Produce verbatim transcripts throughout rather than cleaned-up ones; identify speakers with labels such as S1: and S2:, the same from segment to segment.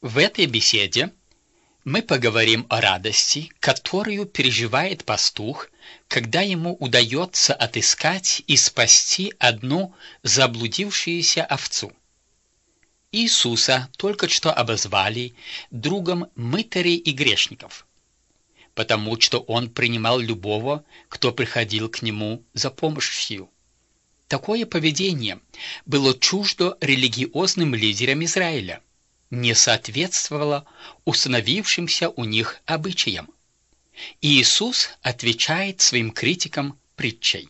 S1: В этой беседе мы поговорим о радости, которую переживает пастух, когда ему удается отыскать и спасти одну заблудившуюся овцу. Иисуса только что обозвали другом мытарей и грешников, потому что он принимал любого, кто приходил к нему за помощью. Такое поведение было чуждо религиозным лидерам Израиля, не соответствовало установившимся у них обычаям. И Иисус отвечает своим критикам притчей.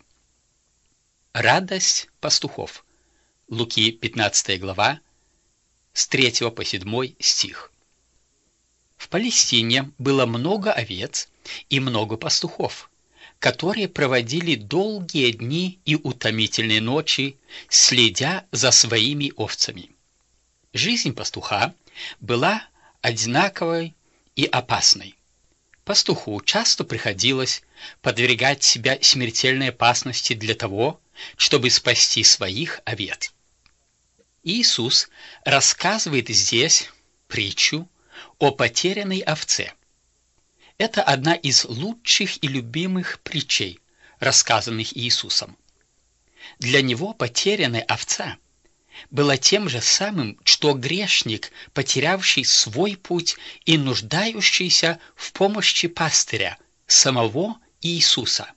S1: Радость пастухов. Луки пятнадцатая глава, с третьего по седьмой стих. В Палестине было много овец и много пастухов, которые проводили долгие дни и утомительные ночи, следя за своими овцами. Жизнь пастуха была одинаковой и опасной. Пастуху часто приходилось подвергать себя смертельной опасности для того, чтобы спасти своих овец. Иисус рассказывает здесь притчу о потерянной овце. Это одна из лучших и любимых притчей, рассказанных Иисусом. Для него потерянная овца была тем же самым, что грешник, потерявший свой путь и нуждающийся в помощи пастыря, самого Иисуса.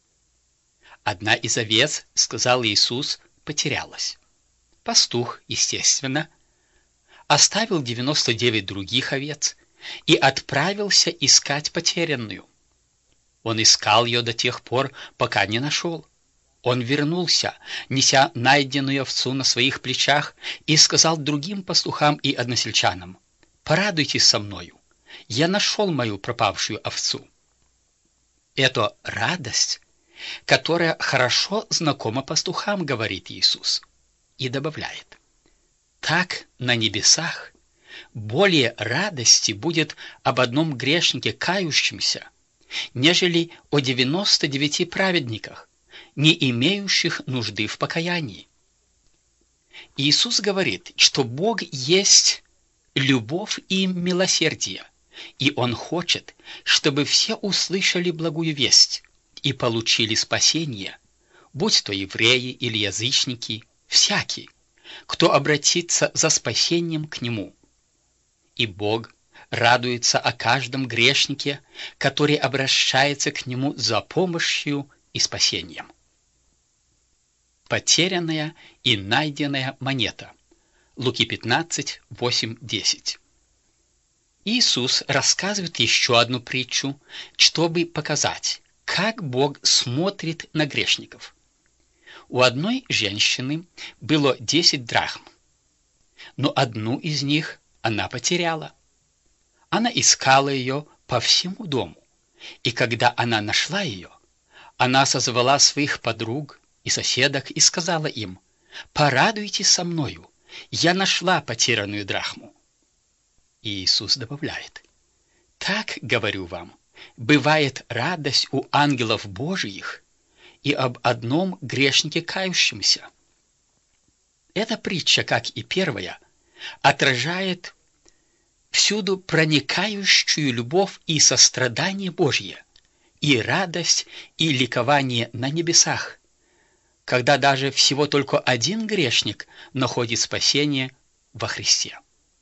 S1: Одна из овец, сказал Иисус, потерялась. Пастух, естественно, оставил девяносто девять других овец и отправился искать потерянную. Он искал ее до тех пор, пока не нашел. Он вернулся, неся найденную овцу на своих плечах, и сказал другим пастухам и односельчанам: «Порадуйтесь со мною, я нашел мою пропавшую овцу». Это радость, которая хорошо знакома пастухам, говорит Иисус, и добавляет: «Так на небесах более радости будет об одном грешнике кающемся, нежели о девяноста девяти праведниках, не имеющих нужды в покаянии». Иисус говорит, что Бог есть любовь и милосердие, и Он хочет, чтобы все услышали благую весть и получили спасение, будь то евреи или язычники, всякий, кто обратится за спасением к Нему. И Бог радуется о каждом грешнике, который обращается к Нему за помощью и спасением. Потерянная и найденная монета. Луки пятнадцать, восемь, десять. Иисус рассказывает еще одну притчу, чтобы показать, как Бог смотрит на грешников. У одной женщины было десять драхм, но одну из них она потеряла. Она искала ее по всему дому, и когда она нашла ее, она созвала своих подруг и соседок и сказала им: «Порадуйтесь со мною, я нашла потерянную драхму». И Иисус добавляет: «Так, говорю вам, бывает радость у ангелов Божиих и об одном грешнике кающемся». Эта притча, как и первая, отражает всюду проникающую любовь и сострадание Божье, и радость и ликование на небесах, когда даже всего только один грешник находит спасение во Христе.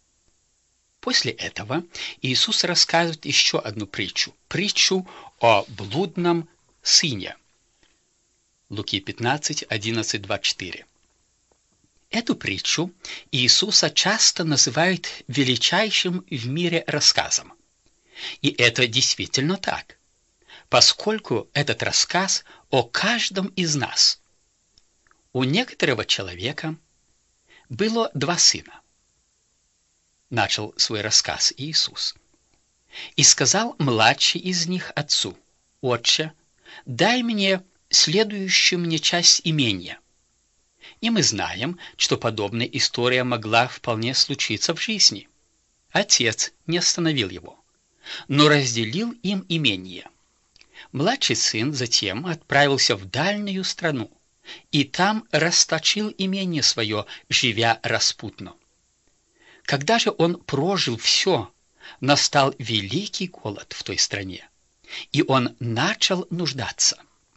S1: После этого Иисус рассказывает еще одну притчу, притчу о блудном сыне. Луки пятнадцать, одиннадцать, двадцать четыре. Эту притчу Иисуса часто называют величайшим в мире рассказом. И это действительно так, поскольку этот рассказ о каждом из нас. У некоторого человека было два сына. Начал свой рассказ Иисус. И сказал младший из них отцу: «Отче, дай мне следующую мне часть имения». И мы знаем, что подобная история могла вполне случиться в жизни. Отец не остановил его, но разделил им имение. Младший сын затем отправился в дальнюю страну, и там расточил имение свое, живя распутно. Когда же он прожил все, настал великий голод в той стране, и он начал нуждаться.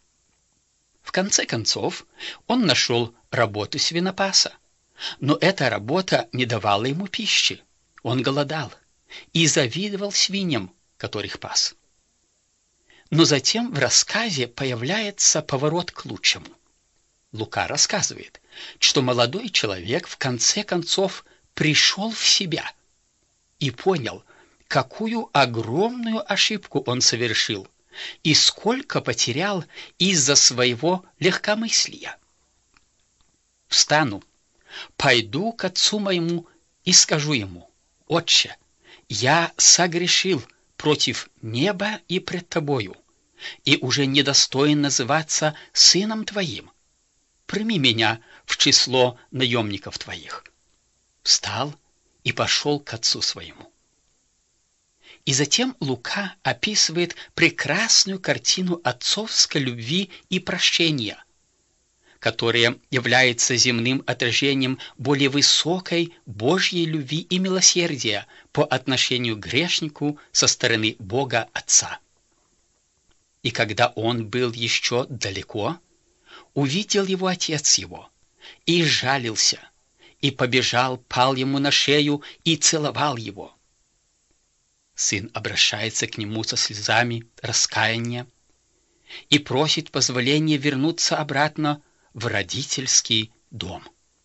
S1: В конце концов, он нашел работу свинопаса, но эта работа не давала ему пищи. Он голодал и завидовал свиньям, которых пас. Но затем в рассказе появляется поворот к лучшему. Лука рассказывает, что молодой человек в конце концов пришел в себя и понял, какую огромную ошибку он совершил и сколько потерял из-за своего легкомыслия. «Встану, пойду к отцу моему и скажу ему: Отче, я согрешил против неба и пред тобою, и уже недостоин называться сыном твоим. Прими меня в число наемников твоих». Встал и пошел к отцу своему. И затем Лука описывает прекрасную картину отцовской любви и прощения, которая является земным отражением более высокой Божьей любви и милосердия по отношению к грешнику со стороны Бога Отца. И когда он был еще далеко, увидел его отец его, и сжалился, и побежал, пал ему на шею и целовал его. Сын обращается к нему со слезами раскаяния и просит позволения вернуться обратно в родительский дом.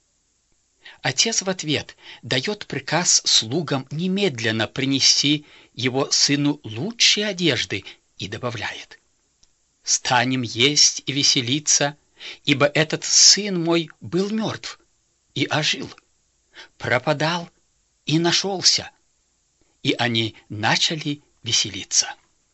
S1: Отец в ответ дает приказ слугам немедленно принести его сыну лучшие одежды и добавляет: «Станем есть и веселиться, ибо этот сын мой был мертв и ожил, пропадал и нашелся». И они начали веселиться.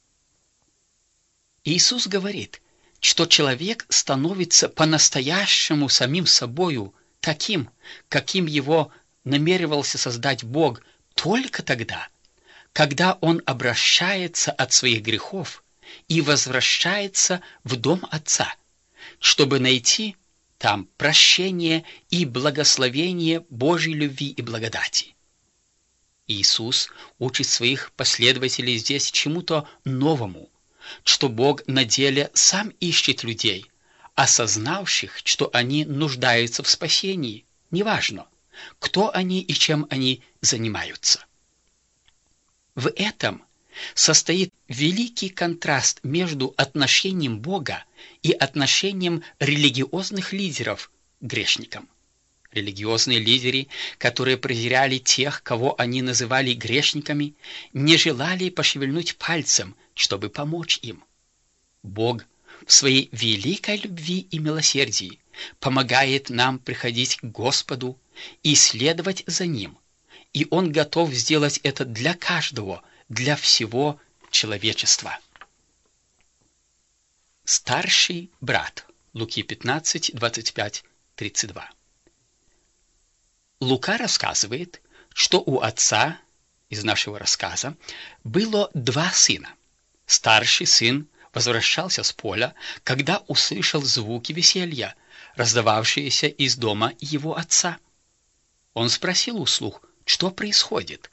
S1: Иисус говорит, что человек становится по-настоящему самим собою таким, каким его намеревался создать Бог, только тогда, когда он обращается от своих грехов и возвращается в дом Отца, чтобы найти там прощение и благословение Божьей любви и благодати. Иисус учит своих последователей здесь чему-то новому, что Бог на деле сам ищет людей, осознавших, что они нуждаются в спасении, неважно, кто они и чем они занимаются. В этом состоит великий контраст между отношением Бога и отношением религиозных лидеров к грешникам. Религиозные лидеры, которые презирали тех, кого они называли грешниками, не желали пошевельнуть пальцем, чтобы помочь им. Бог в своей великой любви и милосердии помогает нам приходить к Господу и следовать за Ним, и Он готов сделать это для каждого, для всего человечества. Старший брат. Луки пятнадцать, двадцать пять, тридцать два. Лука рассказывает, что у отца, из нашего рассказа, было два сына. Старший сын возвращался с поля, когда услышал звуки веселья, раздававшиеся из дома его отца. Он спросил у слуг, что происходит.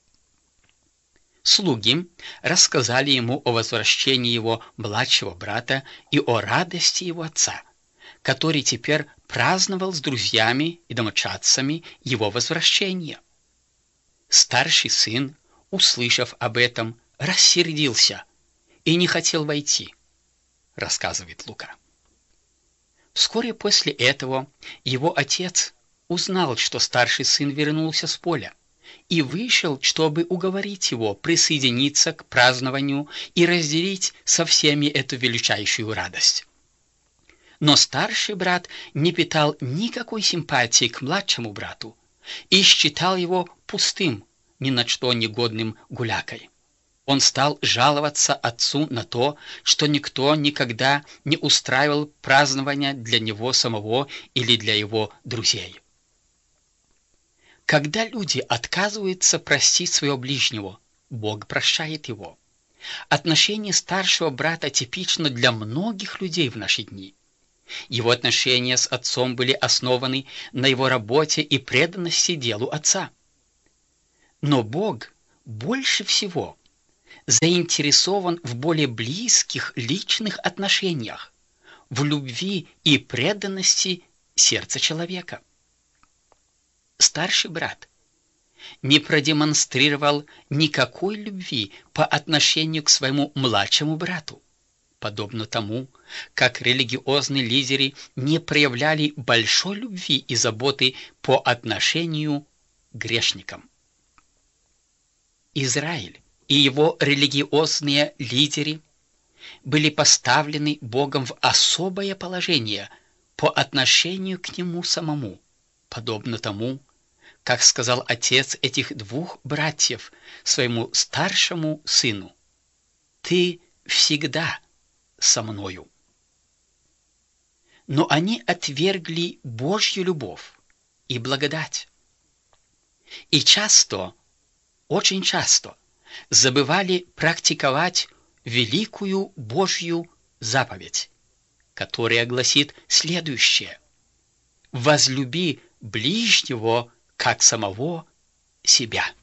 S1: Слуги рассказали ему о возвращении его младшего брата и о радости его отца, который теперь праздновал с друзьями и домочадцами его возвращение. Старший сын, услышав об этом, рассердился и не хотел войти, рассказывает Лука. Вскоре после этого его отец узнал, что старший сын вернулся с поля, и вышел, чтобы уговорить его присоединиться к празднованию и разделить со всеми эту величайшую радость. Но старший брат не питал никакой симпатии к младшему брату и считал его пустым, ни на что негодным гулякой. Он стал жаловаться отцу на то, что никто никогда не устраивал празднования для него самого или для его друзей. Когда люди отказываются простить своего ближнего, Бог прощает его. Отношение старшего брата типично для многих людей в наши дни. Его отношения с отцом были основаны на его работе и преданности делу отца. Но Бог больше всего заинтересован в более близких личных отношениях, в любви и преданности сердца человека. Старший брат не продемонстрировал никакой любви по отношению к своему младшему брату, подобно тому, как религиозные лидеры не проявляли большой любви и заботы по отношению к грешникам. Израиль и его религиозные лидеры были поставлены Богом в особое положение по отношению к Нему самому, подобно тому, как сказал отец этих двух братьев своему старшему сыну: «Ты всегда со мною». Но они отвергли Божью любовь и благодать. И часто, очень часто, забывали практиковать великую Божью заповедь, которая гласит следующее: «Возлюби ближнего, как самого себя».